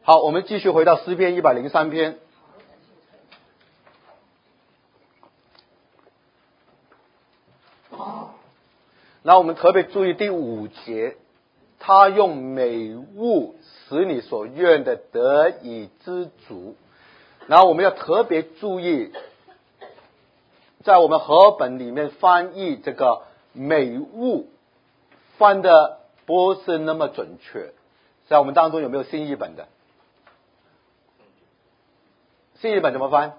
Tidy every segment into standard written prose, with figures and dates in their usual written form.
好，我们继续回到诗篇103篇。那我们特别注意第5节，他用美物使你所愿的得以知足。然后我们要特别注意，在我们和合本里面翻译这个美物翻的不是那么准确。在我们当中有没有新译本的？新译本怎么翻？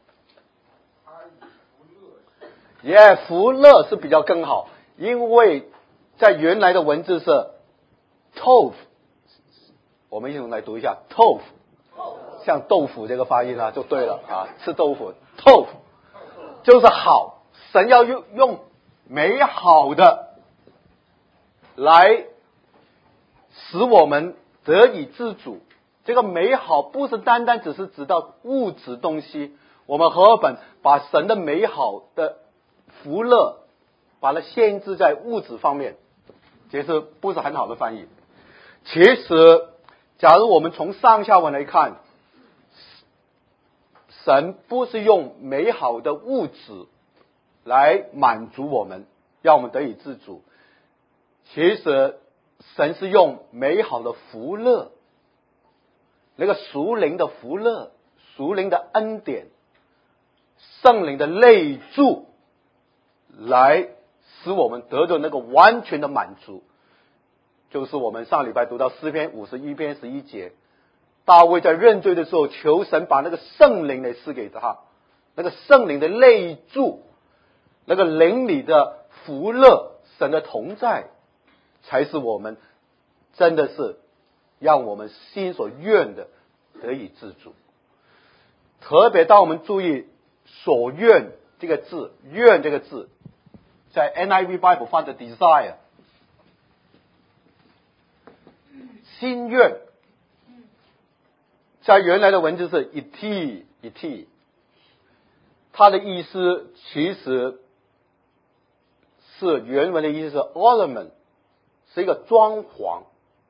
福乐是比较更好，因为在原来的文字是 tofu， 我们一同来读一下 tofu， 像豆腐这个发音就对了吃豆腐 tofu 就是好，神要用美好的来使我们得以自主。这个美好不是单单只是指到物质东西，我们和合本把神的美好的福乐把它限制在物质方面，其实不是很好的翻译。其实假如我们从上下文来看，神不是用美好的物质来满足我们，让我们得以自主。其实神是用美好的福乐，那个属灵的福乐，属灵的恩典，圣灵的内住，来使我们得到那个完全的满足。就是我们上礼拜读到诗篇51篇11节，大卫在认罪的时候求神把那个圣灵来赐给他，那个圣灵的内住，那个灵里的福乐，神的同在，才是我们真的是让我们心所愿的得以自主。特别当我们注意所愿这个字，愿这个字在 NIV Bible 翻的 desire， 心愿，在原来的文字是 iti， 它的意思其实是原文的意思是 ornament， 是一个装潢。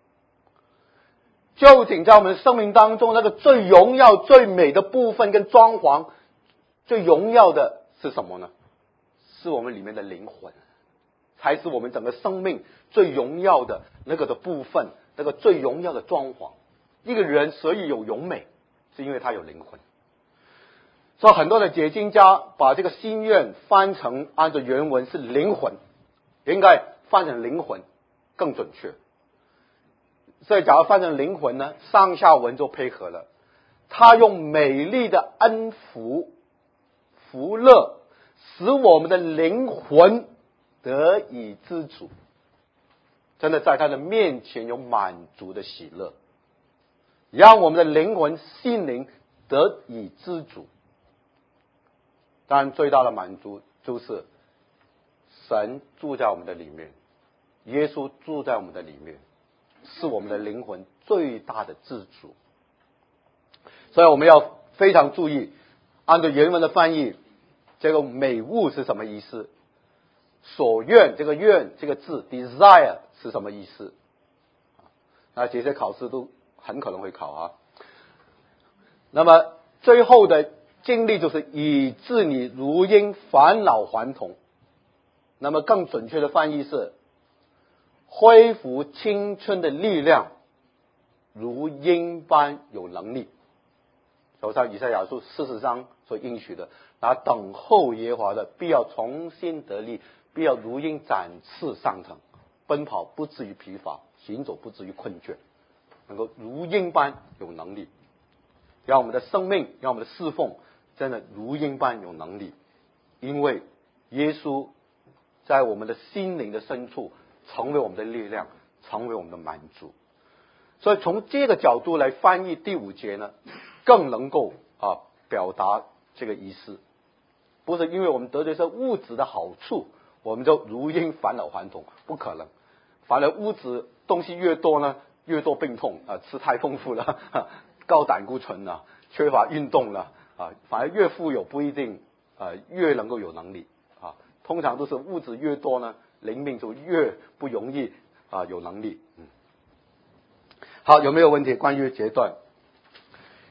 究竟在我们生命当中那个最荣耀最美的部分跟装潢最荣耀的是什么呢？是我们里面的灵魂，才是我们整个生命最荣耀的那个的部分，那个最荣耀的装潢。一个人所以有荣美，是因为他有灵魂。所以很多的解经家把这个心愿翻成按照原文是灵魂，应该翻成灵魂更准确。所以假如翻成灵魂呢，上下文就配合了。他用美丽的恩福福乐使我们的灵魂得以知足，真的在他的面前有满足的喜乐，让我们的灵魂心灵得以知足。当然最大的满足就是神住在我们的里面，耶稣住在我们的里面，是我们的灵魂最大的自主。所以我们要非常注意，按照原文的翻译，这个美物是什么意思？所愿这个愿这个字 desire 是什么意思？那这些考试都很可能会考那么最后的经历就是以致你如婴返老还童，那么更准确的翻译是恢复青春的力量，如鹰般有能力。就像以赛亚书40章所应许的，那等候耶和华的必要重新得力，必要如鹰展翅上腾，奔跑不至于疲乏，行走不至于困倦，能够如鹰般有能力，让我们的生命，让我们的侍奉真的如鹰般有能力。因为耶稣在我们的心灵的深处成为我们的力量，成为我们的满足。所以从这个角度来翻译第5节呢，更能够表达这个意思。不是因为我们得的是物质的好处，我们就如鹰返老还童，不可能。反而物质东西越多呢，越多病痛吃太丰富了，高胆固醇了，缺乏运动了反而越富有不一定越能够有能力通常都是物质越多呢，灵命就越不容易有能力。好，有没有问题关于阶段？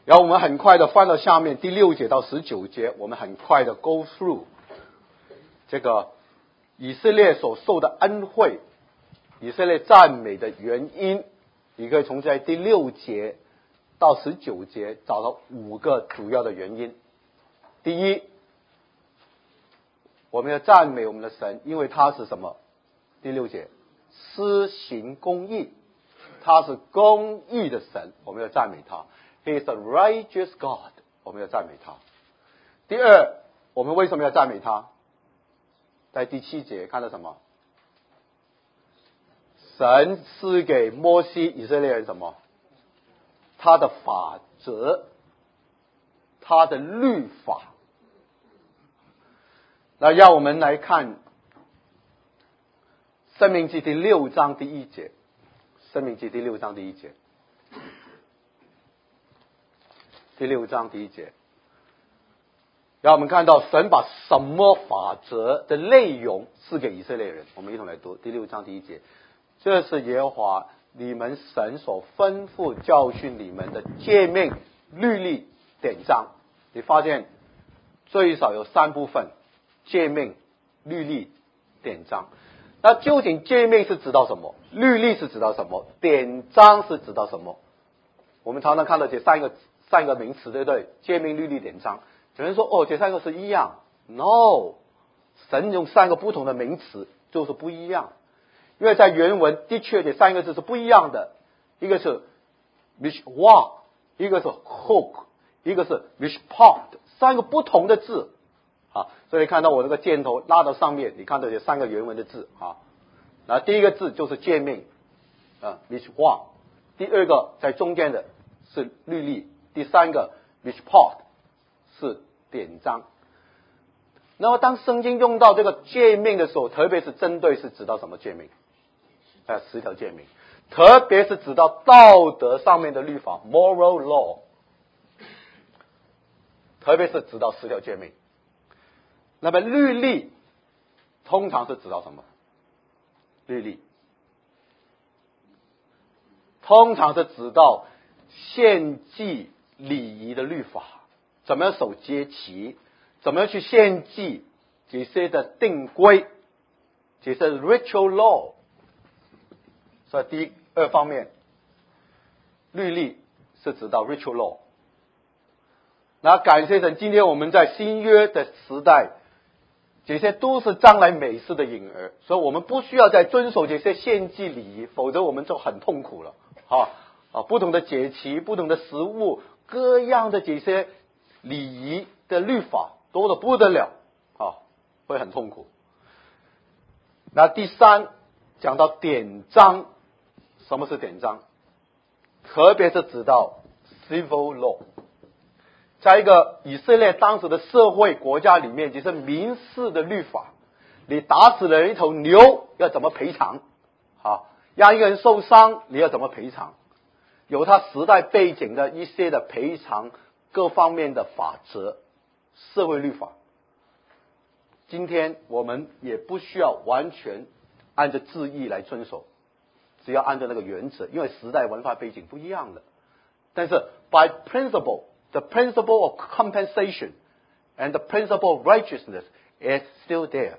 然后我们很快的翻到下面第6节到19节，我们很快的 go through 这个以色列所受的恩惠，以色列赞美的原因。你可以从在第6节到19节找到5个主要的原因。第一，我们要赞美我们的神，因为他是什么？第6节，施行公义，他是公义的神，我们要赞美他。He is a righteous God， 我们要赞美他。第二，我们为什么要赞美他？在第7节看到什么？神赐给摩西以色列人什么？他的法则，他的律法。那让我们来看申命记第6章第1节，申命记第6章第1节，第6章第1节，让我们看到神把什么法则的内容赐给以色列人。我们一同来读第6章第1节。这是耶和华你们神所吩咐教训你们的诫命、律例、典章。你发现最少有3部分：诫命、律例、典章。那究竟诫命是指到什么？律例是指到什么？典章是指到什么？我们常常看到这三个名词，对不对？诫命、律例、典章。有人说哦，这3个是一样。No， 神用3个不同的名词就是不一样。因为在原文的确这3个字是不一样的，一个是 mishwah， 一个是 hook， 一个是 mishpat， 3个不同的字啊。所以看到我这个箭头拉到上面，你看到这3个原文的字啊。那第一个字就是诫命啊 mishwah， 第二个在中间的是律例，第3个 mishpat 是典章。那么当圣经用到这个诫命的时候，特别是针对是指到什么诫命？10条诫命，特别是指到道德上面的律法 moral law， 特别是指到10条诫命。那么律例通常是指到什么？律例通常是指到献祭礼仪的律法，怎么样守节期，怎么样去献祭，这些的定规，这些 ritual law。所以第2方面，律例是指到 ritual law。那感谢神，今天我们在新约的时代，这些都是将来美事的影儿，所以我们不需要再遵守这些献祭礼仪，否则我们就很痛苦了。不同的节期、不同的食物、各样的这些礼仪的律法多得不得了会很痛苦。那第3讲到典章。什么是典章？特别是指到 civil law， 在一个以色列当时的社会国家里面，就是民事的律法。你打死了一头牛要怎么赔偿？让一个人受伤你要怎么赔偿？有他时代背景的一些的赔偿各方面的法则，社会律法。今天我们也不需要完全按照字义来遵守，只要按照那个原则，因为时代文化背景不一样的。但是 by principle, the principle of compensation and the principle of righteousness is still there。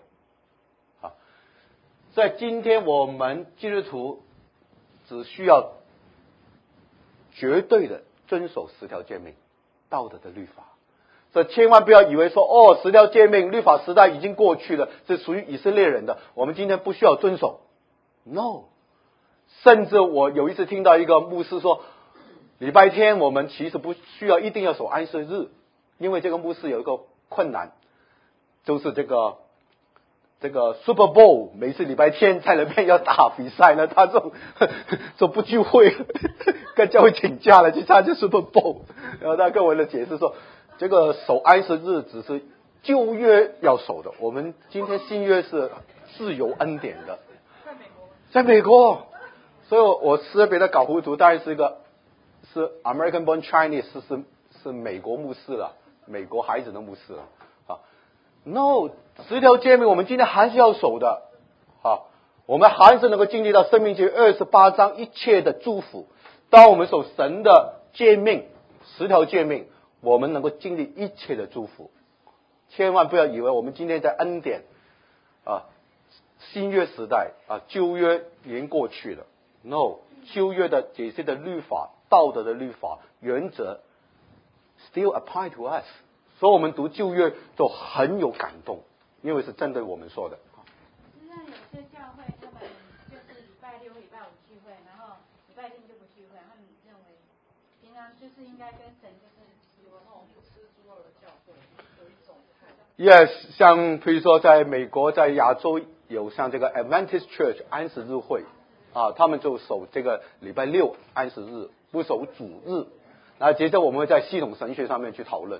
在今天我们基督徒只需要绝对的遵守10条诫命，道德的律法。所以千万不要以为说10条诫命律法时代已经过去了，是属于以色列人的，我们今天不需要遵守。No。甚至我有一次听到一个牧师说，礼拜天我们其实不需要一定要守安息日，因为这个牧师有一个困难，就是这个 Super Bowl 每次礼拜天在那边要打比赛呢，他就不聚会，跟教会请假了去参加 Super Bowl。然后他跟我的解释说，这个守安息日只是旧约要守的，我们今天新约是自由恩典的。在美国。所以我特别的搞糊涂，当然是American born Chinese， 是美国牧师了，美国孩子的牧师了No， 10条诫命我们今天还是要守的我们还是能够经历到申命记28章一切的祝福。当我们守神的诫命， 10条诫命，我们能够经历一切的祝福。千万不要以为我们今天在恩典新约时代旧约已经过去了。No， 旧约的这些的律法、道德的律法、原则 still apply to us。所以我们读旧约就很有感动，因为是针对我们说的。 实际上有些教会他们就是礼拜六、礼拜五聚会，然后礼拜天就不聚会，他们认为平常就是应该跟神就是有那种不吃猪肉的教会，有一种态度。 Yes， 像比如说在美国、在亚洲有像这个 Adventist Church 安息日会他们就守这个礼拜六安息日，不守主日。那接着我们会在系统神学上面去讨论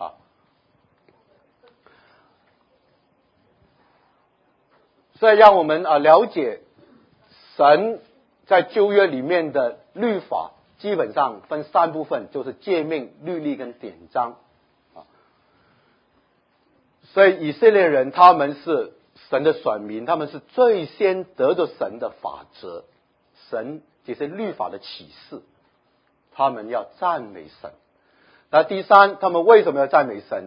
所以让我们了解神在旧约里面的律法基本上分3部分，就是诫命、律例跟典章所以以色列人他们是神的选民，他们是最先得着神的法则，神这些律法的启示，他们要赞美神。那第3，他们为什么要赞美神？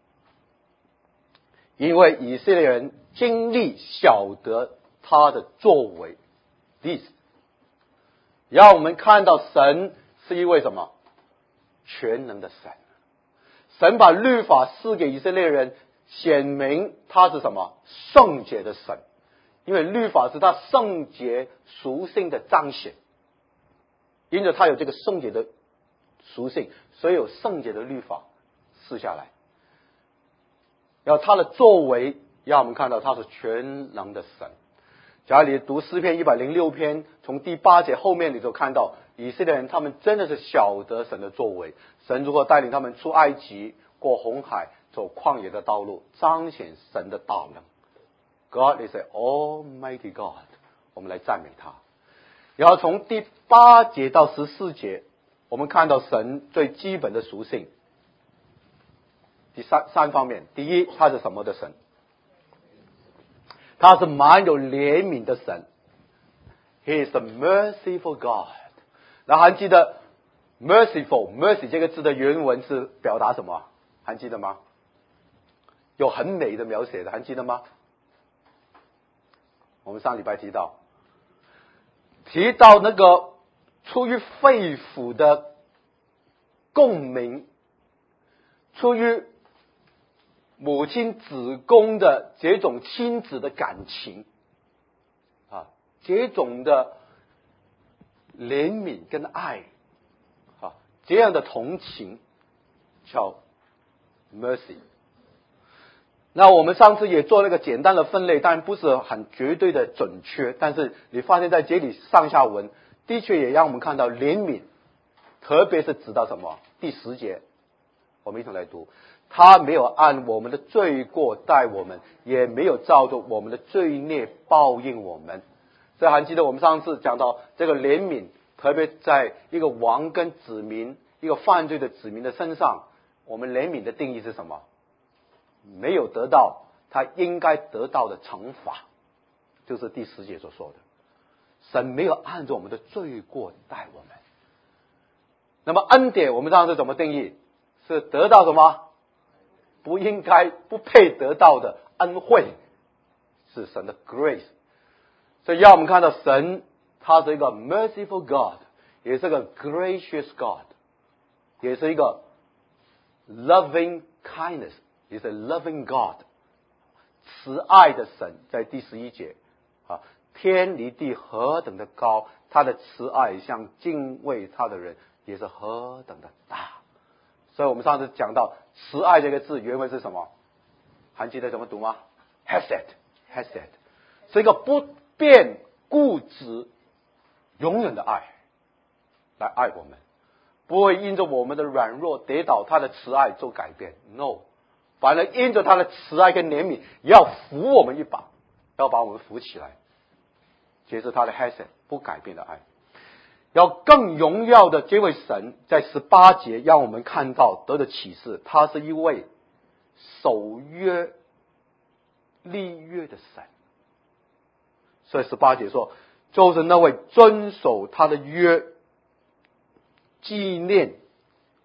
因为以色列人经历晓得他的作为，让我们看到神是一位什么？全能的神。神把律法赐给以色列人，显明他是什么？圣洁的神。因为律法是他圣洁属性的彰显，因着他有这个圣洁的属性，所以有圣洁的律法赐下来。然后他的作为让我们看到他是全能的神。假如你读诗篇106篇，从第8节后面你就看到以色列人他们真的是晓得神的作为，神如何带领他们出埃及，过红海，走旷野的道路，彰显神的大能。God is an Almighty God， 我们来赞美他。然后从第8节到14节，我们看到神最基本的属性。第三方面，第一，他是什么的神？他是蛮有怜悯的神。He is the merciful God。然后还记得 mercy 这个字的原文是表达什么？还记得吗？有很美的描写的，还记得吗？我们上礼拜提到那个出于肺腑的共鸣，出于母亲子宫的这种亲子的感情这种的怜悯跟爱这样的同情叫 mercy。那我们上次也做了个简单的分类，当然不是很绝对的准确，但是你发现在这里上下文的确也让我们看到怜悯，特别是指到什么？第10节，我们一同来读。他没有按我们的罪过待我们，也没有照着我们的罪孽报应我们。所以还记得我们上次讲到这个怜悯，特别在一个王跟子民，一个犯罪的子民的身上，我们怜悯的定义是什么？没有得到他应该得到的惩罚，就是第10节所说的，神没有按照我们的罪过待我们。那么恩典我们上次怎么定义？是得到什么？不应该不配得到的恩惠，是神的 grace。 所以让我们看到神他是一个 merciful God， 也是个 gracious God， 也是一个 loving kindness， 也是 loving God， 慈爱的神。在第11节天离地何等的高，他的慈爱向敬畏他的人也是何等的大。所以我们上次讲到慈爱这个字原文是什么？还记得怎么读吗？ Hesed 是一个不变固执永远的爱，来爱我们，不会因着我们的软弱跌倒，他的慈爱做改变。 No， 反而因着他的慈爱跟怜悯要扶我们一把，要把我们扶起来，这是他的 Hesed 不改变的爱。要更荣耀的这位神，在18节让我们看到得的启示，他是一位守约立约的神。所以18节说，就是那位遵守他的约，纪念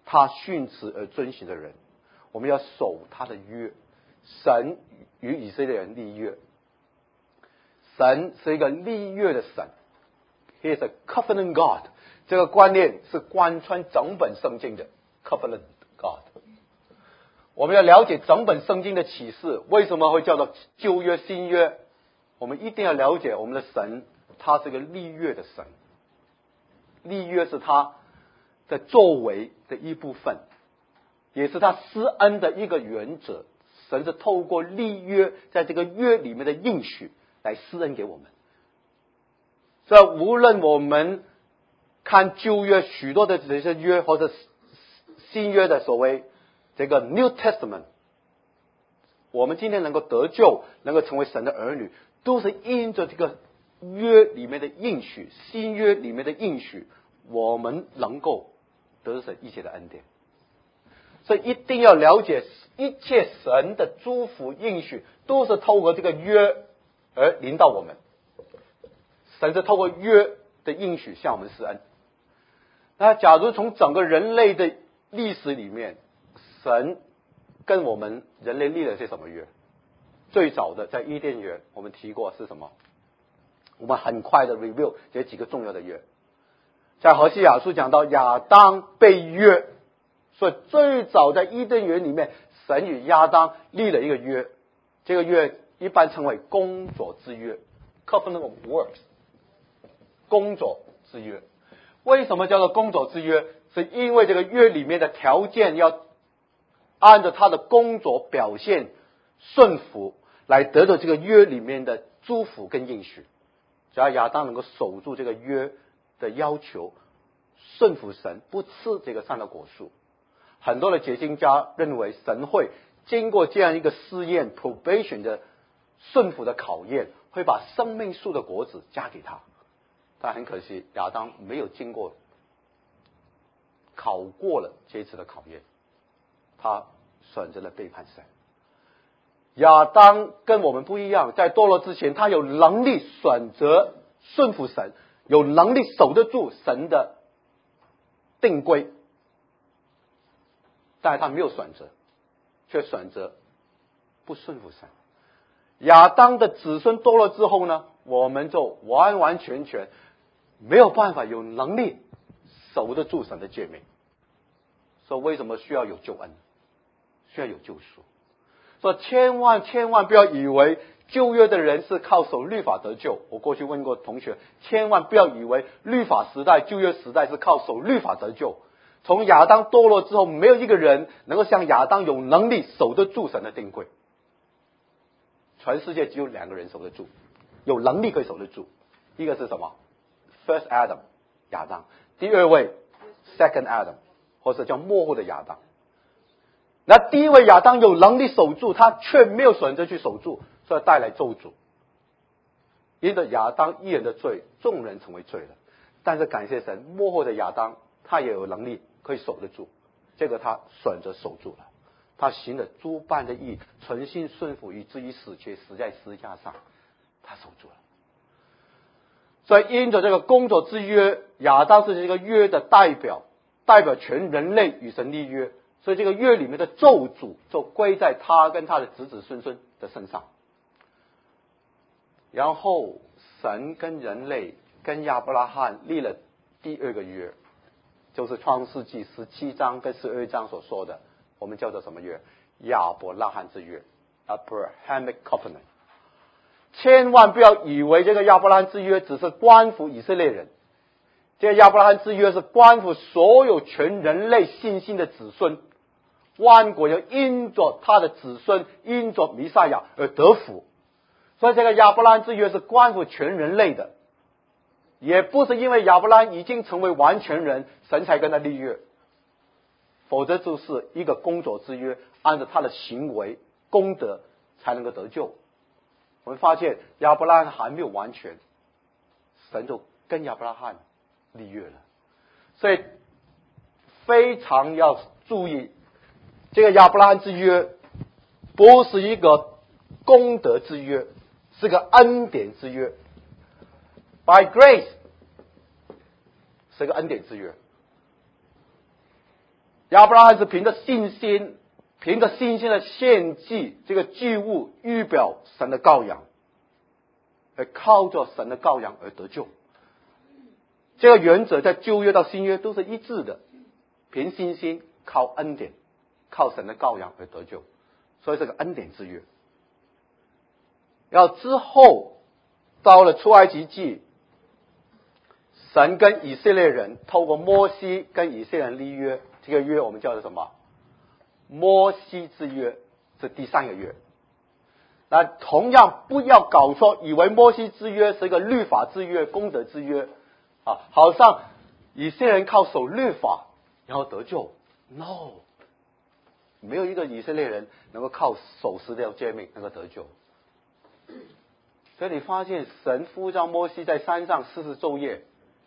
他训词而遵行的人，我们要守他的约。神与以色列人立约，神是一个立约的神 ，He is a covenant God。这个观念是贯穿整本圣经的 covenant God。我们要了解整本圣经的启示，为什么会叫做旧约、新约？我们一定要了解我们的神，他是个立约的神。立约是他的作为的一部分，也是他施恩的一个原则。神是透过立约，在这个约里面的应许来施恩给我们。所以无论我们看旧约许多的这些约，或者新约的所谓这个 New Testament， 我们今天能够得救，能够成为神的儿女，都是因着这个约里面的应许，新约里面的应许，我们能够得神一切的恩典。所以一定要了解，一切神的祝福应许都是透过这个约而临到我们。神是透过约的应许向我们施恩。那假如从整个人类的历史里面，神跟我们人类立了些什么约？最早的在伊甸园我们提过是什么？我们很快的 review 这几个重要的约。在何西亚书讲到亚当被约，所以最早在伊甸园里面，神与亚当立了一个约，这个约一般称为工作之约 （Covenant of Works）。工作之约，为什么叫做工作之约？是因为这个约里面的条件要按照他的工作表现顺服，来得到这个约里面的祝福跟应许。只要亚当能够守住这个约的要求，顺服神，不吃这个善的果树。很多的解经家认为，神会经过这样一个试验 probation 的顺服的考验，会把生命树的果子加给他。但很可惜，亚当没有经过考过了这一次的考验，他选择了背叛神。亚当跟我们不一样，在堕落之前，他有能力选择顺服神，有能力守得住神的定规，但他没有选择，却选择不顺服神。亚当的子孙堕落之后呢，我们就完完全全没有办法有能力守得住神的诫命。所以为什么需要有救恩，需要有救赎？所以千万不要以为旧约的人是靠守律法得救。我过去问过同学，千万不要以为律法时代、旧约时代是靠守律法得救。从亚当堕落之后，没有一个人能够像亚当有能力守得住神的定规。全世界只有2个人守得住，有能力可以守得住。一个是什么？ First Adam 亚当，第二位 Second Adam 或者叫末后的亚当。那第一位亚当有能力守住，他却没有选择去守住，所以带来咒诅。因着亚当一人的罪，众人成为罪人。但是感谢神，末后的亚当他也有能力可以守得住，这个他选择守住了。他行了诸般的义，存心顺服，以至于死，却死在十字架上，他守住了。所以因着这个工作之约，亚当是这个约的代表全人类与神立约，所以这个约里面的咒诅就归在他跟他的子子孙孙的身上。然后神跟人类跟亚伯拉罕立了第2个约，就是创世纪17章跟12章所说的，我们叫做什么约？亚伯拉罕之约 Abrahamic Covenant。 千万不要以为这个亚伯拉罕之约只是关乎以色列人，这个亚伯拉罕之约是关乎所有全人类信心的子孙，万国要因着他的子孙，因着弥赛亚而得福。所以这个亚伯拉罕之约是关乎全人类的，也不是因为亚伯拉罕已经成为完全人，神才跟他立约，否则就是一个工作之约，按照他的行为功德才能够得救。我们发现亚伯拉罕还没有完全，神就跟亚伯拉罕立约了。所以非常要注意，这个亚伯拉罕之约不是一个功德之约，是个恩典之约。 By grace 是个恩典之约。 亚伯拉罕是凭着信心的献祭这个祭物，预表神的羔羊，而靠着神的羔羊而得救。这个原则在旧约到新约都是一致的，凭信心，靠恩典，靠神的羔羊而得救，所以这个恩典之约。然后之后到了出埃及记，神跟以色列人透过摩西跟以色列人立约，这个约我们叫做什么？摩西之约，是第3个约。那同样不要搞错，以为摩西之约是一个律法之约、公德之约啊，好像以色列人靠守律法然后得救。No， 没有一个以色列人能够靠守10条诫命能够得救。所以你发现神呼召摩西在山上40昼夜，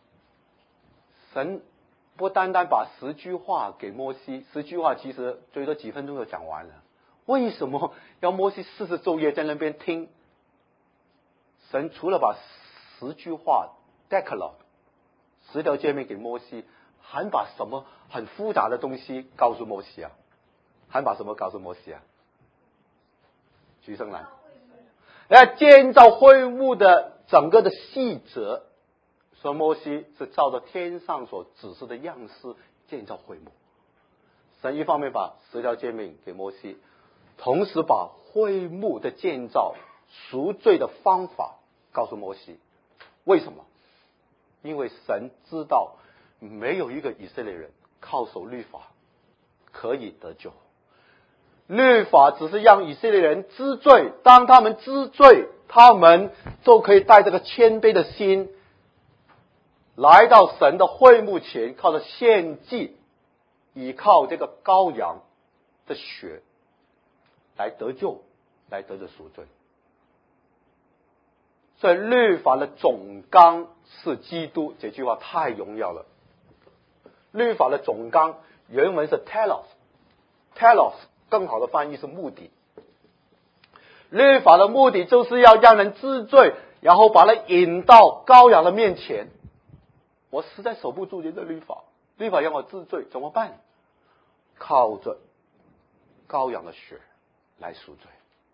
神不单单把10句话给摩西，10句话其实最多几分钟就讲完了。为什么要摩西40昼夜在那边听？神除了把10句话 Decalogue 10条诫命给摩西，还把什么很复杂的东西告诉摩西啊？还把什么告诉摩西啊？举手来。建造会幕的整个的细则，说摩西是照着天上所指示的样式建造会幕。神一方面把10条诫命给摩西，同时把会幕的建造赎罪的方法告诉摩西。为什么？因为神知道没有一个以色列人靠守律法可以得救，律法只是让以色列人知罪，当他们知罪，他们就可以带这个谦卑的心来到神的会幕前，靠着献祭，依靠这个羔羊的血来得救，来得着赎罪。所以律法的总纲是基督，这句话太荣耀了。律法的总纲原文是 telos 更好的翻译是目的。律法的目的就是要让人知罪，然后把他引到羔羊的面前。我实在守不住这个律法，律法让我知罪，怎么办？靠着羔羊的血来赎罪。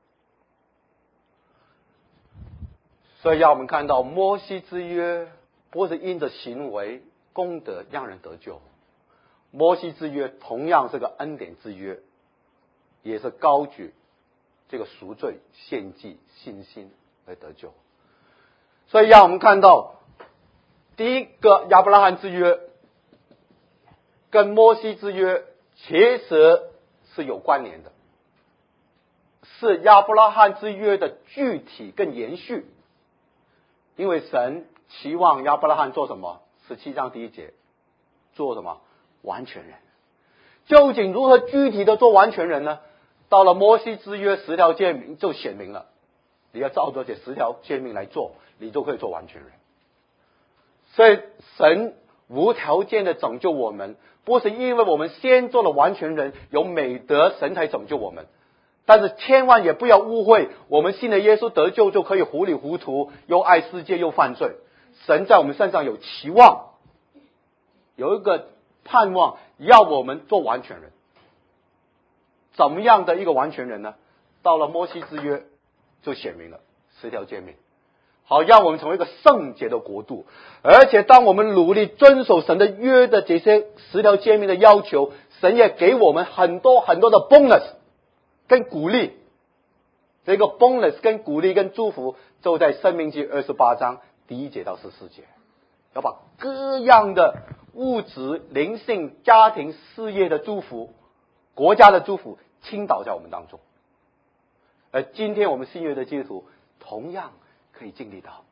所以让我们看到摩西之约不是因着行为功德让人得救，摩西之约同样是个恩典之约，也是高举这个赎罪、献祭、信心来得救。所以让我们看到第一个亚伯拉罕之约跟摩西之约其实是有关联的，是亚伯拉罕之约的具体跟延续。因为神期望亚伯拉罕做什么？17章第1节，做什么？完全人。究竟如何具体的做完全人呢？到了摩西之约10条诫命就显明了，你要照着这10条诫命来做，你就可以做完全人。所以神无条件的拯救我们，不是因为我们先做了完全人，有美德，神才拯救我们。但是千万也不要误会，我们信了耶稣得救就可以糊里糊涂，又爱世界又犯罪。神在我们身上有期望，有一个盼望，要我们做完全人。怎么样的一个完全人呢？到了摩西之约就显明了10条诫命，好让我们成为一个圣洁的国度。而且当我们努力遵守神的约的这些10条诫命的要求，神也给我们很多很多的 bonus跟鼓励。这个 bonus 跟鼓励跟祝福就在申命记28章第1节到14节，要把各样的物质、灵性、家庭、事业的祝福、国家的祝福倾倒在我们当中。而今天我们新约的基督徒同样可以经历到，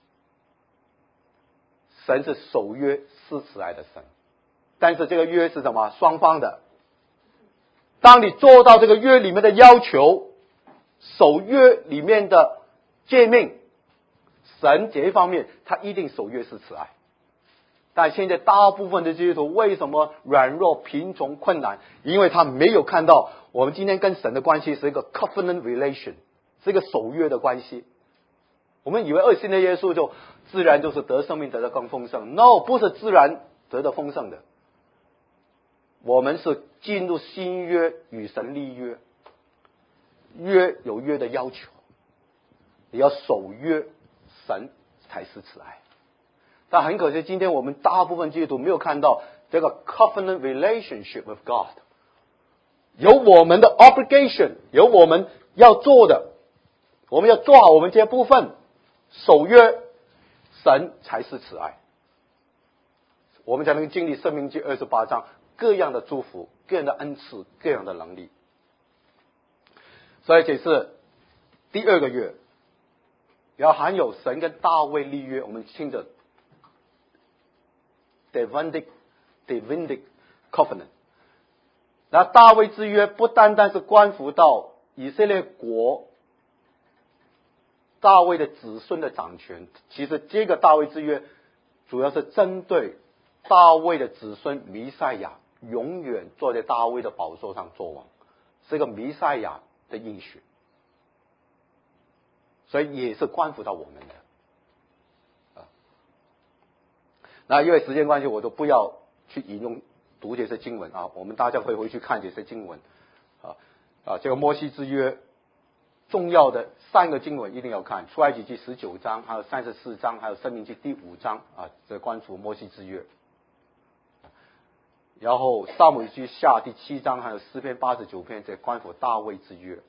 神是守约施慈爱的神，但是这个约是什么？双方的。当你做到这个约里面的要求，守约里面的诫命，神这一方面他一定守约施慈爱。但现在大部分的基督徒为什么软弱、贫穷、困难？因为他没有看到我们今天跟神的关系是一个 covenant relation， 是一个守约的关系。我们以为信了耶稣就自然就是得生命得的更丰盛。 No， 不是自然得的丰盛的。 我们是进入新约与神立约，约有约的要求，你要守约，神才是慈爱。但很可惜，今天我们大部分基督徒没有看到这个 covenant relationship with God， 有我们的 obligation， 有我们要做的，我们要做好我们这些部分，守约，神才是慈爱，我们才能经历申命记28章各样的祝福，各样的恩赐，各样的能力。所以这是第二个约，要含有神跟大卫立约，我们听着 Davidic covenant。那大卫之约不单单是关乎到以色列国大卫的子孙的掌权，其实这个大卫之约主要是针对大卫的子孙弥赛亚永远坐在大卫的宝座上做王，是一个弥赛亚的应许，所以也是关乎到我们的。那因为时间关系，我都不要去引用读这些经文啊，我们大家可以回去看这些经文这个摩西之约重要的3个经文一定要看，出埃及记19章，还有34章，还有申命记第5章这关乎摩西之约。然后撒母耳记下第7章，还有诗篇89篇，这关乎大卫之约。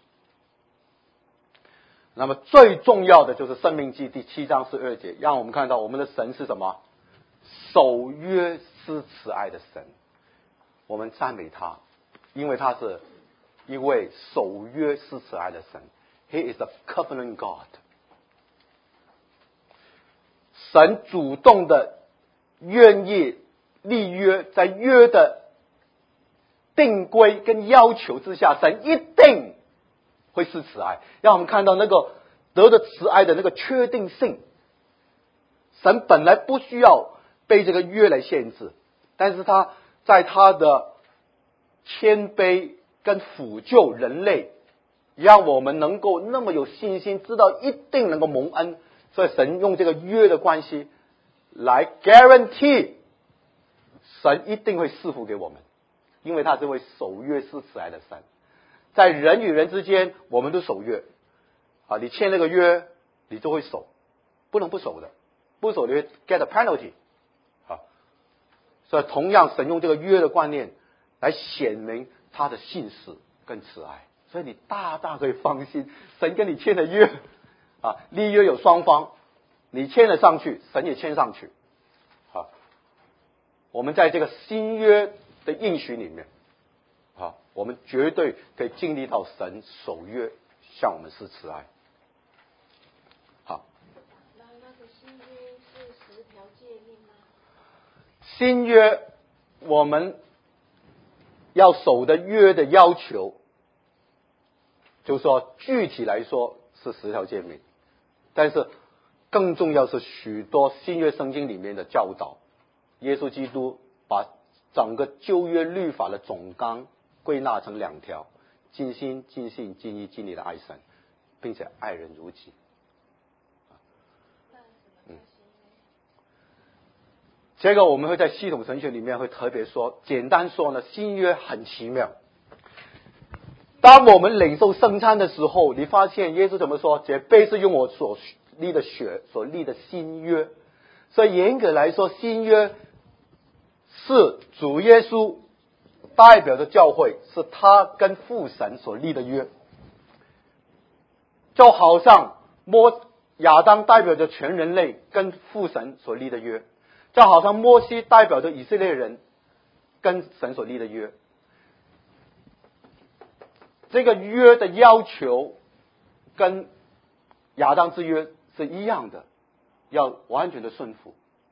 那么最重要的就是申命记第7章12节，让我们看到我们的神是什么？守约施慈爱的神。我们赞美他，因为他是一位守约施慈爱的神。He is a covenant God。 神主动的愿意立约，在约的定规跟要求之下，神一定会施慈爱，让我们看到那个得着慈爱的那个确定性。神本来不需要被这个约来限制，但是他在他的谦卑跟抚救人类，让我们能够那么有信心，知道一定能够蒙恩，所以神用这个约的关系来 guarantee 神一定会赐福给我们，因为他是位守约施慈爱的神。在人与人之间，我们都守约你签那个约，你就会守，不能不守的，不守你会 get a penalty所以同样神用这个约的观念来显明他的信实跟慈爱，所以你大大可以放心，神跟你签的约立约有双方，你签了上去，神也签上去我们在这个新约的应许里面我们绝对可以经历到神守约向我们施慈爱。好， 那个新约是10条诫命吗？ 新约我们要守的约的要求，就是说具体来说是10条诫命，但是更重要是许多新约圣经里面的教导。耶稣基督把整个旧约律法的总纲归纳成2条：尽心、尽性、尽意、尽力的爱神，并且爱人如己。这个我们会在系统神学里面会特别说，简单说呢，新约很奇妙。当我们领受圣餐的时候，你发现耶稣怎么说？这杯是用我所立的血所立的新约。所以严格来说，新约是主耶稣代表的教会，是他跟父神所立的约，就好像亚当代表着全人类跟父神所立的约，就好像摩西代表着以色列人跟神所立的约。这个约的要求跟亚当之约是一样的，要完全的顺服。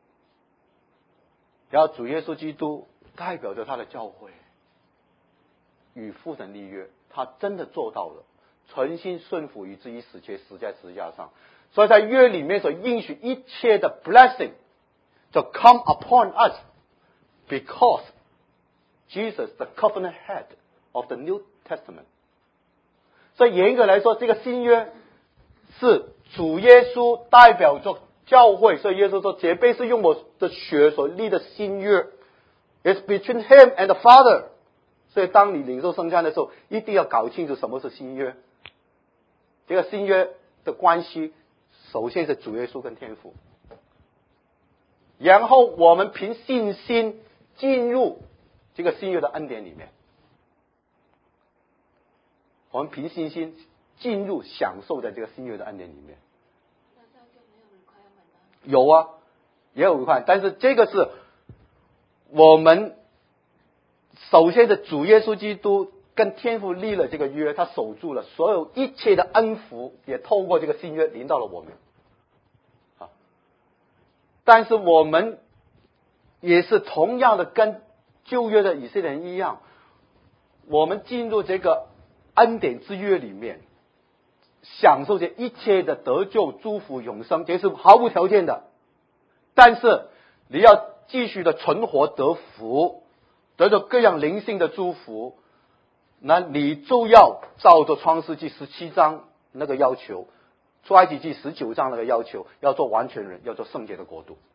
然后主耶稣基督代表着他的教会与父神立约，他真的做到了，存心顺服以至于死，且死在十字架上。所以在约里面所应许一切的 blessing 就 come upon us because Jesus the covenant head of the New Testament。 所以严格来说，这个新约是主耶稣代表着教会，所以耶稣说这杯是用我的血所立的新约， It's between him and the Father。所以当你领受圣餐的时候，一定要搞清楚什么是新约。这个新约的关系，首先是主耶稣跟天父，然后我们凭信心进入这个新约的恩典里面，我们凭信心进入享受在这个新约的恩典里面。有啊，也有requirement，但是这个是我们首先的主耶稣基督跟天父立了这个约，他守住了所有一切的恩福，也透过这个新约临到了我们。但是我们也是同样的跟旧约的以色列人一样，我们进入这个恩典之约里面，享受这一切的得救、祝福、永生，这是毫无条件的。但是你要继续的存活得福，得到各样灵性的祝福，那你就要照着创世纪17章那个要求，出埃及记19章那个要求，要做完全人，要做圣洁的国度。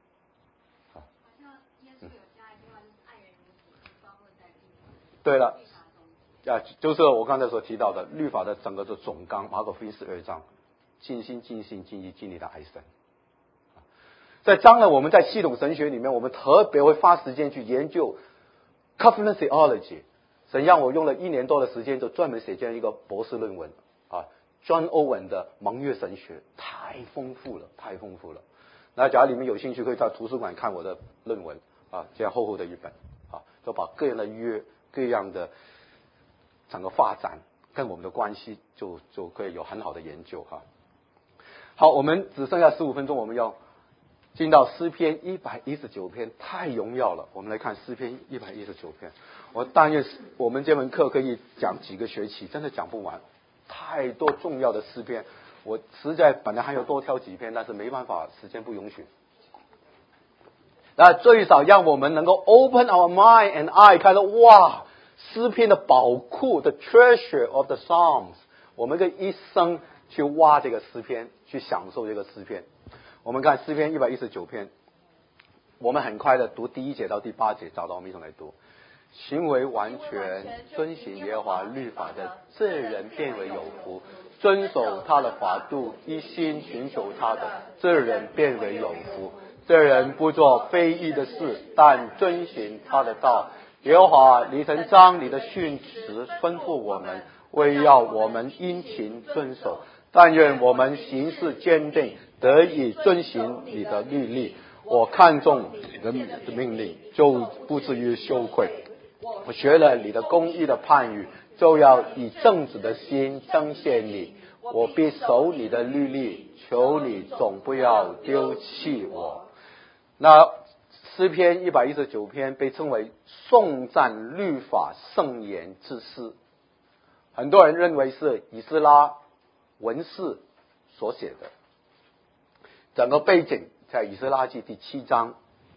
对了，就是我刚才所提到的律法的整个的总纲，马可福音12章，尽心尽性尽意尽力的爱神。在将来我们在系统神学里面，我们特别会花时间去研究 Covenant Theology。神让我用了1年多的时间，就专门写这样一个博士论文John Owen 的盟约神学，太丰富了，太丰富了。那假如你们有兴趣，可以在图书馆看我的论文这样厚厚的一本就把各样的约、各样的整个发展跟我们的关系就可以有很好的研究好，我们只剩下15分钟，我们要进到诗篇119篇，太荣耀了。我们来看诗篇119篇。我但愿我们这门课可以讲几个学期，真的讲不完，太多重要的诗篇。我实在本来还要多挑几篇，但是没办法，时间不允许。那最少让我们能够 open our mind and eye， 看到哇，诗篇的宝库 ，the treasure of the Psalms， 我们可以一生去挖这个诗篇，去享受这个诗篇。我们看诗篇119篇，我们很快的读第1节到第8节，找到我们一同来读。行为完全遵行耶和华律法的，这人变为有福；遵守他的法度，一心寻求他的，这人变为有福。这人不做非义的事，但遵行他的道。耶和华，你曾将你的训词吩咐我们，为要我们殷勤遵守。但愿我们行事坚定，得以遵行你的律例。我看重你的命令，就不至于羞愧。我学了你的公义的判语，就要以正直的心称谢你。我必守你的律例，求你总不要丢弃我。那诗篇119篇被称为颂赞律法圣言之诗，很多人认为是以斯拉文士所写的。整个背景在以斯拉记第7章。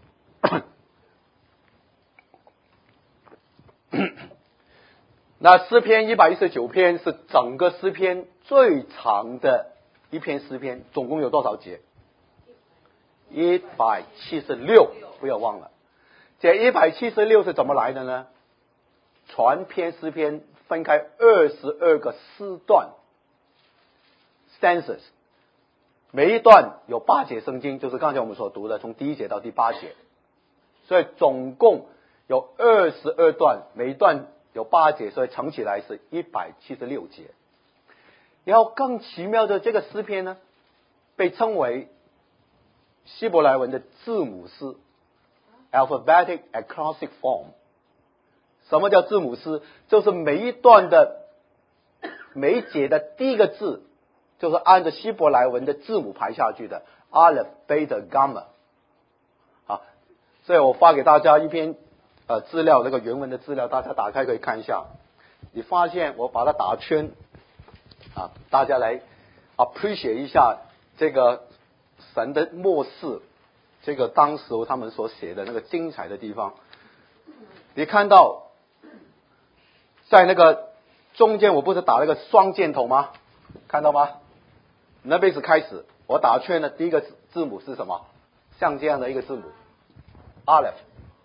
那诗篇119篇是整个诗篇最长的一篇诗篇，总共有多少节？176，不要忘了。这176是怎么来的呢？全篇诗篇分开22个诗段 stanzas， 每一段有8节圣经，就是刚才我们所读的，从第1节到第8节，所以总共有22段，每一段有8节，所以乘起来是176节。然后更奇妙的，这个诗篇呢，被称为希伯来文的字母诗 alphabetic acrostic form。 什么叫字母诗？就是每一段的每一节的第一个字就是按照希伯来文的字母排下去的 Aleph Beta Gamma。 所以我发给大家一篇资料，那个原文的资料，大家打开可以看一下。你发现我把它打圈大家来 appreciate 一下这个神的默示，这个当时他们所写的那个精彩的地方。你看到在那个中间，我不是打了个双箭头吗？看到吗？那边是开始，我打圈的第一个字母是什么？像这样的一个字母 Aleph。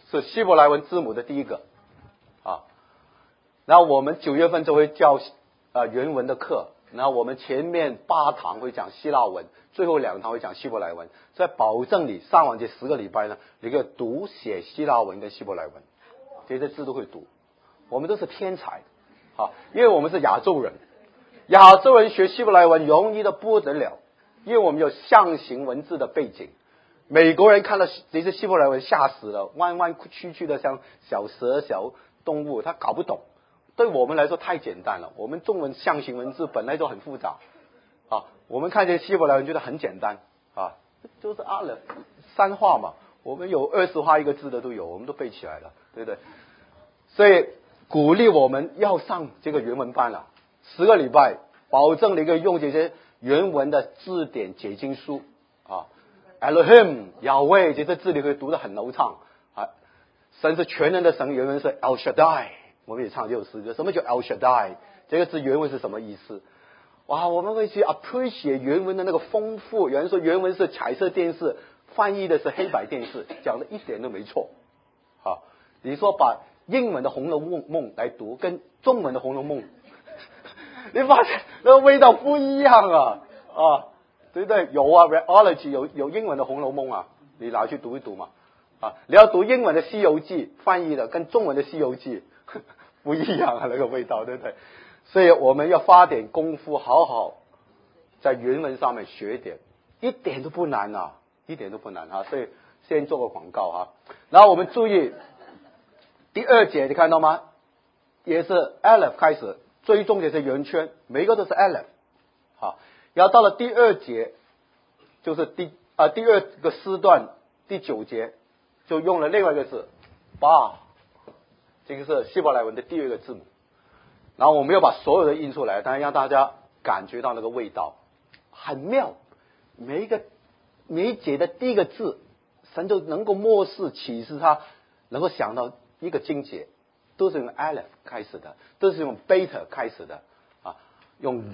是希伯来文字母的第一个啊。然后我们9月份就会教原文的课，然后我们前面8堂会讲希腊文，最后2堂会讲希伯来文，在保证你上完这10个礼拜呢，你可以读写希腊文跟希伯来文，这些字都会读。我们都是天才啊，因为我们是亚洲人，亚洲人学希伯来文容易的不得了，因为我们有象形文字的背景。美国人看到这些希伯来文吓死了，弯弯曲曲的像小蛇小动物，他搞不懂。对我们来说太简单了，我们中文象形文字本来就很复杂啊，我们看这些希伯来文觉得很简单啊，就是阿勒3画嘛，我们有20画一个字的都有，我们都背起来了，对不对？所以鼓励我们要上这个原文班了，10个礼拜，保证你可以用这些原文的字典解经书啊 ，Elohim、亚威这些字你可以读得很流畅啊，神是全能的神，原文是 El Shaddai。我们也唱这首诗歌，什么叫 El Shaddai？ 这个字原文是什么意思？哇，我们会去 appreciate 原文的那个丰富。有人说原文是彩色电视，翻译的是黑白电视，讲的一点都没错。好，你说把英文的《红楼梦》来读，跟中文的《红楼梦》，你发现那个味道不一样啊！对不对？有啊 ，Reology 有英文的《红楼梦》啊，你拿去读一读嘛。你要读英文的《西游记》翻译的，跟中文的《西游记》不一样啊，那个味道，对不对？所以我们要花点功夫，好好在原文上面学一点，一点都不难啊，一点都不难啊。所以先做个广告哈。然后我们注意第2节，你看到吗？也是 Aleph 开始，追踪这些圆圈，每一个都是 Aleph 好。然后到了第2节，就是第2个诗段第9节，就用了另外一个字 Ba。这个是希伯来文的第2个字母，然后我们要把所有的印出来，当然让大家感觉到那个味道，很妙。每一节的第一个字，神就能够默示启示他，能够想到一个经节，都是用 Aleph 开始的，都是用 Beta 开始的啊，用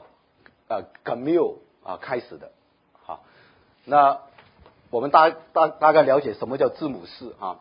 Gamma、Gamil 开始的。好，那我们大概了解什么叫字母式啊。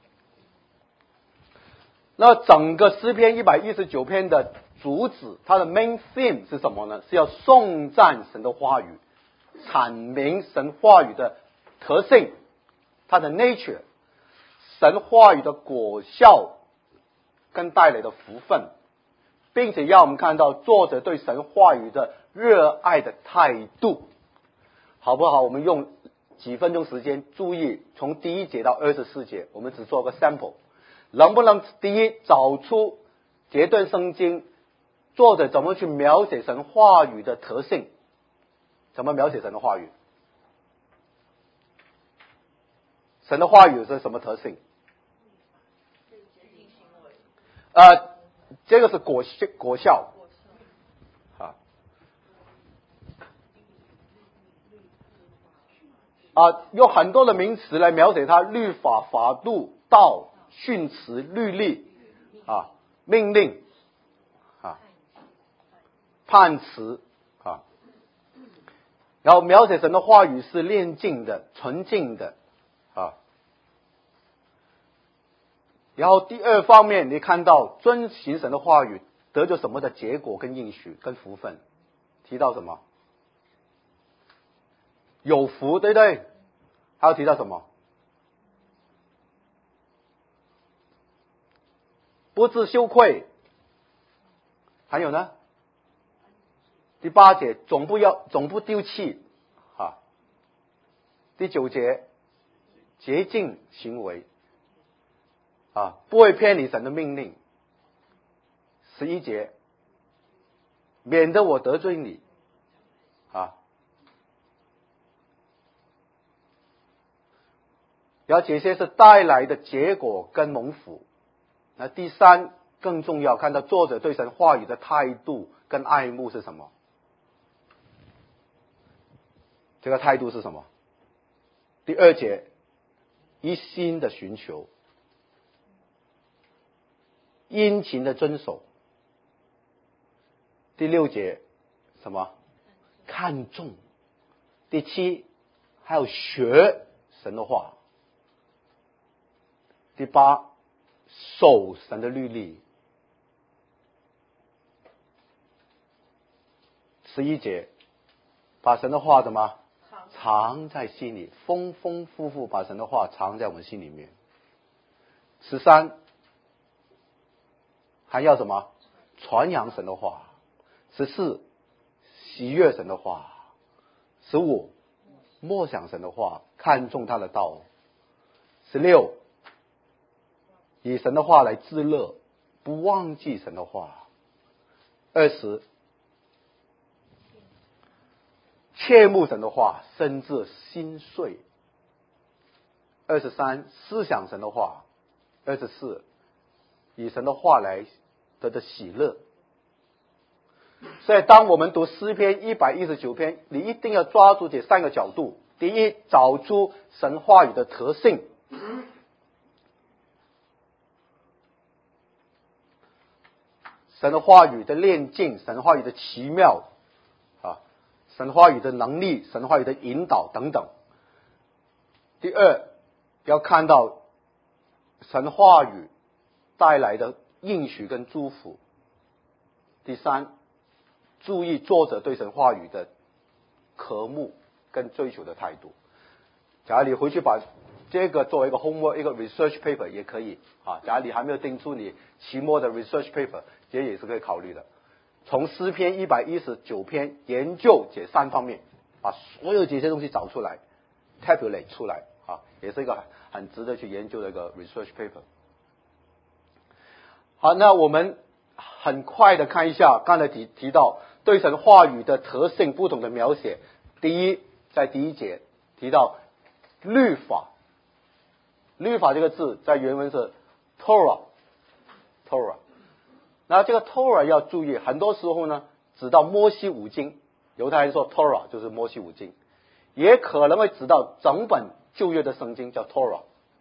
那整个诗篇119篇的主旨，它的 main theme 是什么呢？是要颂赞神的话语，阐明神话语的特性，它的 nature， 神话语的果效跟带来的福分，并且让我们看到作者对神话语的热爱的态度，好不好？我们用几分钟时间，注意从第1节到24节，我们只做个 sample。能不能第一找出这段圣经作者怎么去描写神话语的特性？怎么描写神的话语？神的话语是什么特性？这个是果效有很多的名词来描写它，律法、法度、道、训词、律例命令判词然后描写神的话语是炼净的、纯净的然后第2方面，你看到遵行神的话语得着什么的结果跟应许跟福分，提到什么？有福，对不对？还要提到什么？不致羞愧。还有呢？第8节，总不丢弃第9节，洁净行为不会偏离神的命令。11节，免得我得罪你然后这些是带来的结果跟蒙福。那第3更重要，看到作者对神话语的态度跟爱慕是什么？这个态度是什么？第2节，一心的寻求，殷勤的遵守。第6节，什么？看重。第7，还有学神的话。 第八，守神的律例。11节，把神的话怎么藏在心里，丰丰富富把神的话藏在我们心里面。13，还要什么？传扬神的话。14，喜悦神的话。15，默想神的话，看重他的道。16，以神的话来自乐，不忘记神的话。20，切慕神的话，深至心碎。23，思想神的话。24，以神的话来得的喜乐。所以当我们读诗篇119篇，你一定要抓住这3个角度。第一，找出神话语的特性。神的话语的炼净，神话语的奇妙神话语的能力，神话语的引导等等。第二，要看到神话语带来的应许跟祝福。第三，注意作者对神话语的渴慕跟追求的态度。假如你回去把这个作为一个 homework， 一个 research paper 也可以假如你还没有定出你期末的 research paper， 这也是可以考虑的。从诗篇119篇研究这3方面，把所有这些东西找出来 tabulate 出来也是一个很值得去研究的一个 research paper。 好，那我们很快的看一下刚才提到对神话语的特性不同的描写。第一，在第1节提到律法。律法这个字在原文是 Torah。那这个 Torah 要注意，很多时候呢指到摩西五经，犹太人说 Torah 就是摩西五经，也可能会指到整本旧约的圣经叫 Torah，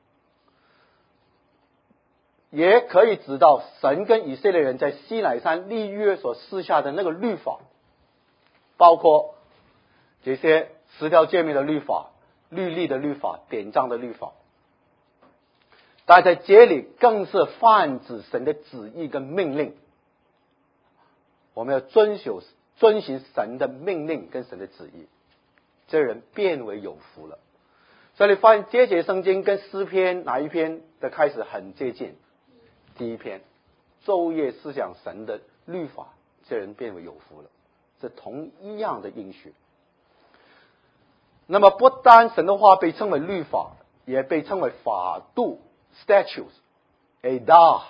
也可以指到神跟以色列人在西乃山立约所施下的那个律法，包括这些10条诫命的律法、律例的律法、典章的律法。但在这里更是泛指神的旨意跟命令，我们要遵行神的命令跟神的旨意，这人变为有福了。所以你发现这节圣经跟诗篇哪一篇的开始很接近？第1篇，昼夜思想神的律法，这人变为有福了，是同一样的应许。那么不单神的话被称为律法，也被称为法度 statutes edah。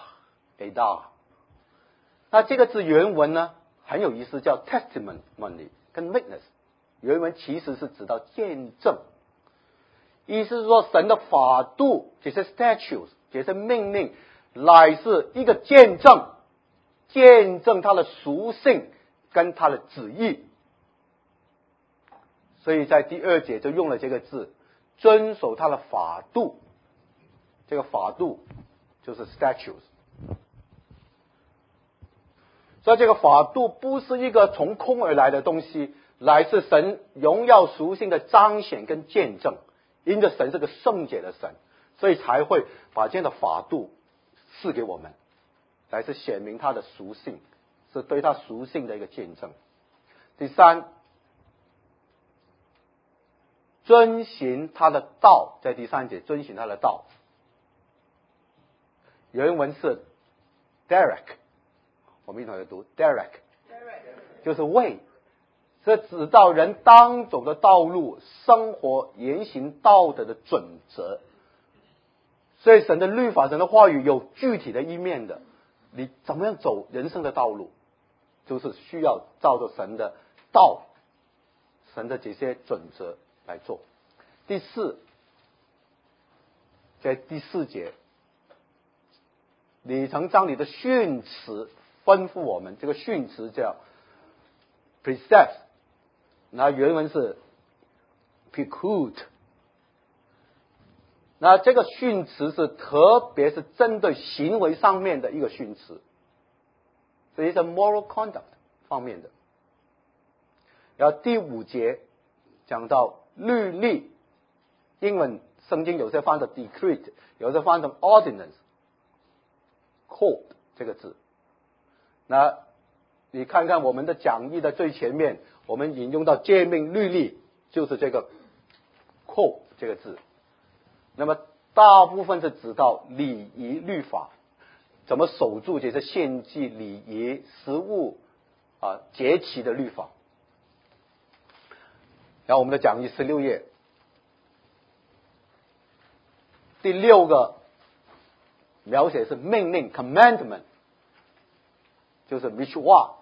那这个字原文呢很有意思，叫 testimony 跟 witness， 原文其实是指到见证，意思是说神的法度，这些 statutes 这些命令乃是一个见证，见证他的属性跟他的旨意。所以在第2节就用了这个字，遵守他的法度，这个法度就是 statutes。 所以这个法度不是一个从空而来的东西，乃是神荣耀属性的彰显跟见证，因着神是个圣洁的神，所以才会把这样的法度赐给我们，乃是显明他的属性，是对他属性的一个见证。第三，遵行他的道，在第3节遵行他的道，原文是 Derek， 我们一同来读 Derek， 就是way，是指到人当走的道路，生活言行道德的准则。所以神的律法，神的话语有具体的一面的，你怎么样走人生的道路，就是需要照着神的道，神的这些准则来做。第4，在第4节，你曾将你的训词吩咐我们，这个训词叫 precept， 那原文是 pekut， 那这个训词是特别是针对行为上面的一个训词，这是 moral conduct 方面的。然后第5节讲到律例，英文圣经有些翻的 decree， 有些翻的 ordinance。code 这个字，那你看看我们的讲义的最前面，我们引用到诫命律例，就是这个 code 这个字。那么大部分是指到礼仪律法，怎么守住这些献祭礼仪食物节期的律法。然后我们的讲义16页，第6个描写是命令 commandment， 就是 mishwah，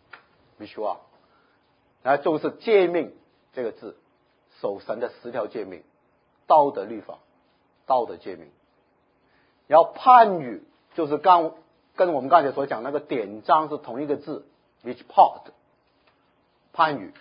然后就是诫命这个字，守神的10条诫命，道德律法，道德诫命。然后判语就是跟我们刚才所讲那个典章是同一个字 mishpat， 判语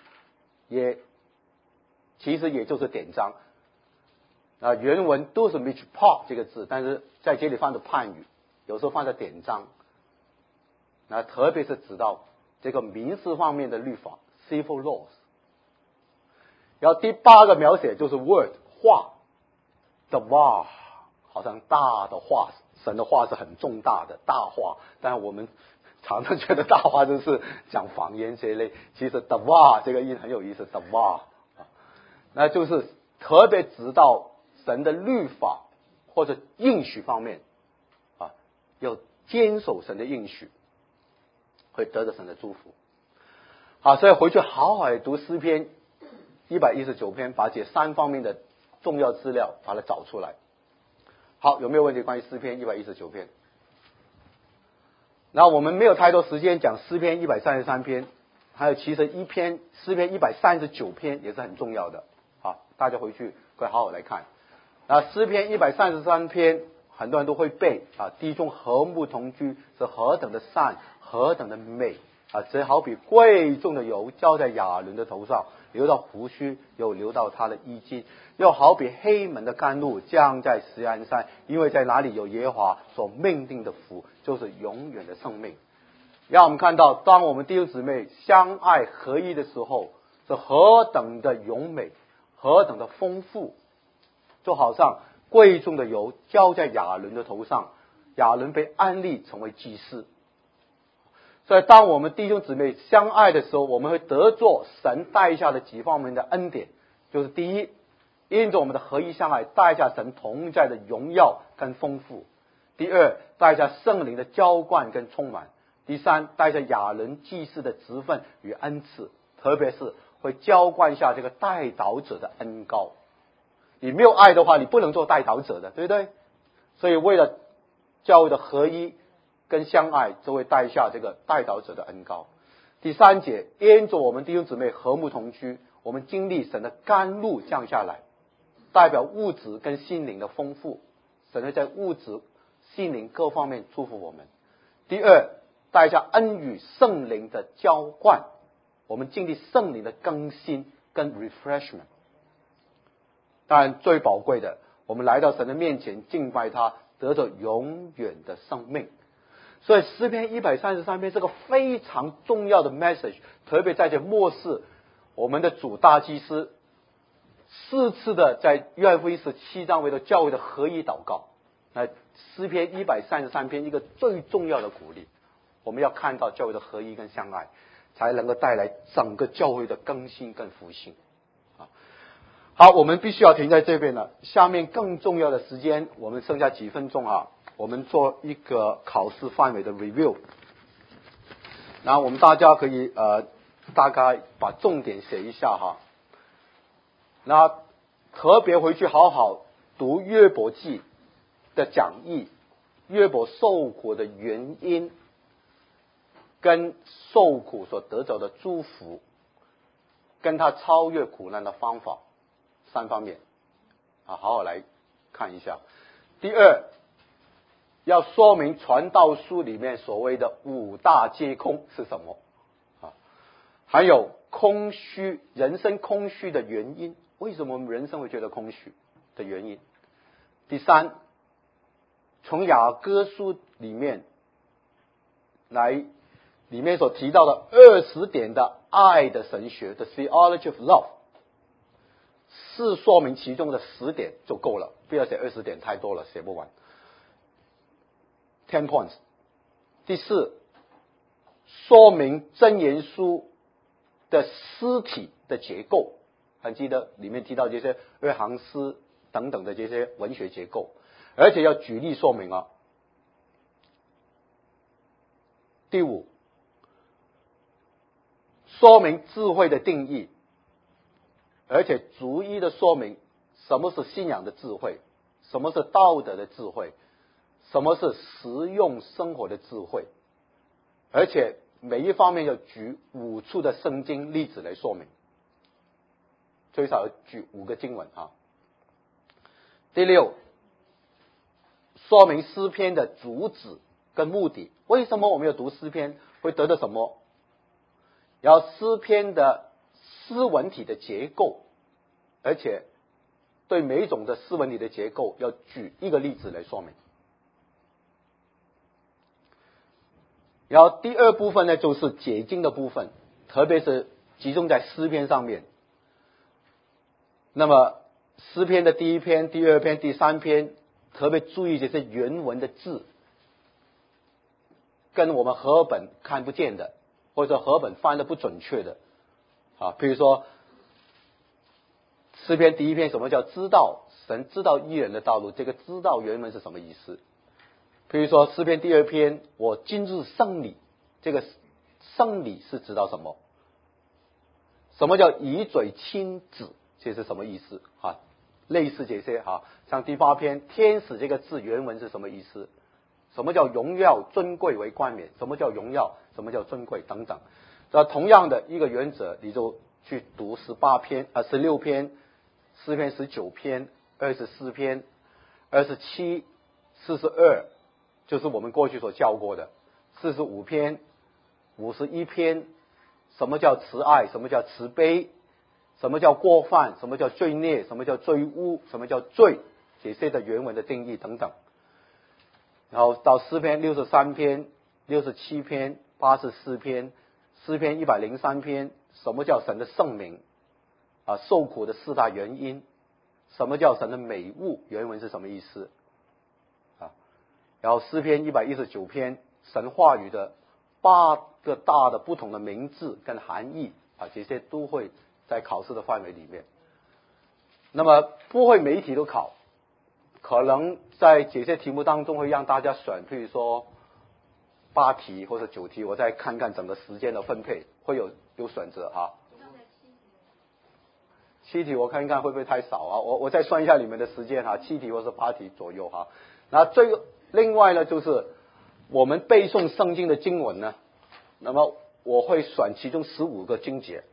其实也就是典章。原文都是 mishpat 这个字，但是在这里放的判语，有时候放在典章。那特别是指到这个民事方面的律法 civil laws。然后第8个描写就是 word 话的话，好像大的话，神的话是很重大的大话，但是我们常常觉得大话就是讲方言这一类，其实的话这个音很有意思，的话，那就是特别指到神的律法或者应许方面要坚守神的应许，会得着神的祝福。好，所以回去好好读诗篇119篇，把这3方面的重要资料把它找出来。好，有没有问题关于诗篇119篇？然后我们没有太多时间讲诗篇133篇，还有其实诗篇139篇也是很重要的。好，大家回去可以好好来看。诗篇133篇很多人都会背弟兄和睦同居是何等的善，何等的美这好比贵重的油浇在亚伦的头上，流到胡须，又流到他的衣襟，又好比黑门的甘露降在锡安山，因为在哪里有耶和华所命定的福，就是永远的生命。让我们看到，当我们弟兄姊妹相爱合一的时候，是何等的永美，何等的丰富，就好像贵重的油浇在亚伦的头上，亚伦被安立成为祭司。所以当我们弟兄姊妹相爱的时候，我们会得着神带下的几方面的恩典，就是第一，因着我们的合一相爱，带下神同在的荣耀跟丰富；第二，带下圣灵的浇灌跟充满；第三，带下亚伦祭司的职分与恩赐，特别是会浇灌下这个代祷者的恩膏。你没有爱的话，你不能做代祷者的，对不对？所以为了教会的合一跟相爱，就会带下这个代祷者的恩膏。第3节，因着我们弟兄姊妹和睦同居，我们经历神的甘露降下来，代表物质跟心灵的丰富，神会在物质心灵各方面祝福我们。第二，带下恩与圣灵的浇灌，我们经历圣灵的更新跟 refreshment。当然最宝贵的，我们来到神的面前敬拜他，得着永远的生命。所以诗篇133篇是个非常重要的 message， 特别在这末世，我们的主大祭司4次的在约翰福音17章为了教会的合一祷告。那诗篇133篇一个最重要的鼓励，我们要看到教会的合一跟相爱，才能够带来整个教会的更新跟复兴。好，我们必须要停在这边了。下面更重要的时间，我们剩下几分钟我们做一个考试范围的 review。然后我们大家可以大概把重点写一下那特别回去好好读约伯记的讲义，约伯受苦的原因跟受苦所得着的祝福，跟他超越苦难的方法，3方面好好来看一下。第二，要说明传道书里面所谓的5大皆空是什么还有空虚，人生空虚的原因，为什么我们人生会觉得空虚的原因。第三，从雅歌书里面所提到的20点的爱的神学 The Theology of Love， 是说明其中的10点就够了，不要写20点，太多了，写不完。10 points。第4，说明箴言书的诗体的结构，还记得里面提到这些2行诗等等的这些文学结构，而且要举例说明啊。第5，说明智慧的定义，而且逐一的说明什么是信仰的智慧，什么是道德的智慧，什么是实用生活的智慧，而且每一方面要举5处的圣经例子来说明，最少要举5个经文啊。第6，说明诗篇的主旨跟目的，为什么我们要读诗篇，会得到什么？然后诗篇的诗文体的结构，而且对每一种的诗文体的结构要举一个例子来说明。然后第2部分呢，就是解经的部分，特别是集中在诗篇上面。那么诗篇的第1篇、第2篇、第3篇，特别注意这些原文的字，跟我们和合本看不见的，或者和合本翻的不准确的啊。比如说诗篇第1篇，什么叫知道？神知道义人的道路，这个知道原文是什么意思？比如说诗篇第2篇，我今日生理，这个生理是知道什么？什么叫以嘴亲子？这是什么意思啊？类似这些啊。像第8篇，天使这个字原文是什么意思？什么叫荣耀尊贵为冠冕？什么叫荣耀？什么叫尊贵？等等。这同样的一个原则，你就去读16篇、诗篇19篇、24篇、27、42，就是我们过去所教过的45篇、51篇。什么叫慈爱？什么叫慈悲？什么叫过犯？什么叫罪孽？什么叫罪污？什么叫罪？这些的原文的定义等等。然后到诗篇63篇、67篇、84篇、诗篇103篇，什么叫神的圣名啊？受苦的4大原因，什么叫神的美物？原文是什么意思啊？然后诗篇119篇，神话语的8个大的不同的名字跟含义啊，这些都会在考试的范围里面。那么不会每一题都考，可能在这些题目当中会让大家选，譬如说8题或者9题，我再看看整个时间的分配，会有选择哈。7题我看一看会不会太少啊？我再算一下你们的时间哈，7题或是8题左右哈。那另外呢，就是我们背诵圣经的经文呢，那么我会选其中15个经节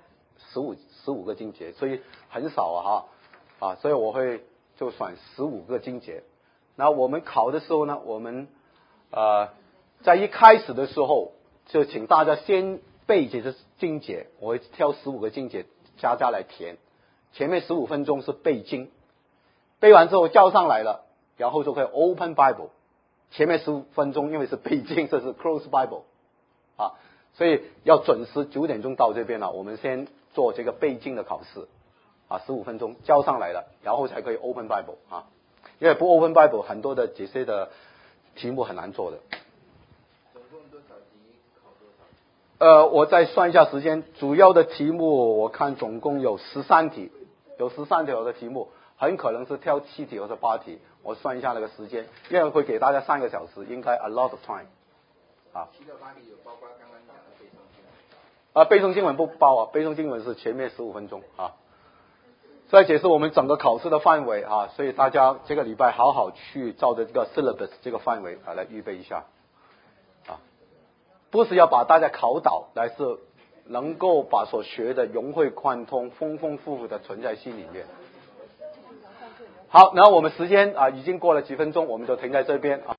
，15个经节，所以很少啊，所以我会就选15个经节。那我们考的时候呢，我们在一开始的时候就请大家先背这些经节，我会挑15个经节加来填。前面15分钟是背经，背完之后交上来了，然后就可以 Open Bible。前面15分钟因为是背经，这是 Close Bible 啊，所以要准时9点钟到这边了。我们先做这个背经的考试啊，15分钟交上来了，然后才可以 Open Bible 啊。因为不 Open Bible， 很多的这些的题目很难做的。 总共多少题？考多少？ 我再算一下时间，主要的题目我看总共有13题，有13条的题目，很可能是挑7题或者8题。我算一下那个时间，因为会给大家3个小时，应该 a lot of time 啊。 7到8题有包括刚刚讲的背诵经文？ 背诵经文不包啊，背诵经文是前面15分钟啊。所以这是我们整个考试的范围啊，所以大家这个礼拜好好去照着这个 syllabus 这个范围来预备一下啊，不是要把大家考倒，而是能够把所学的融会贯通、丰丰富富的存在心里面。好，然后我们时间已经过了几分钟，我们就停在这边啊。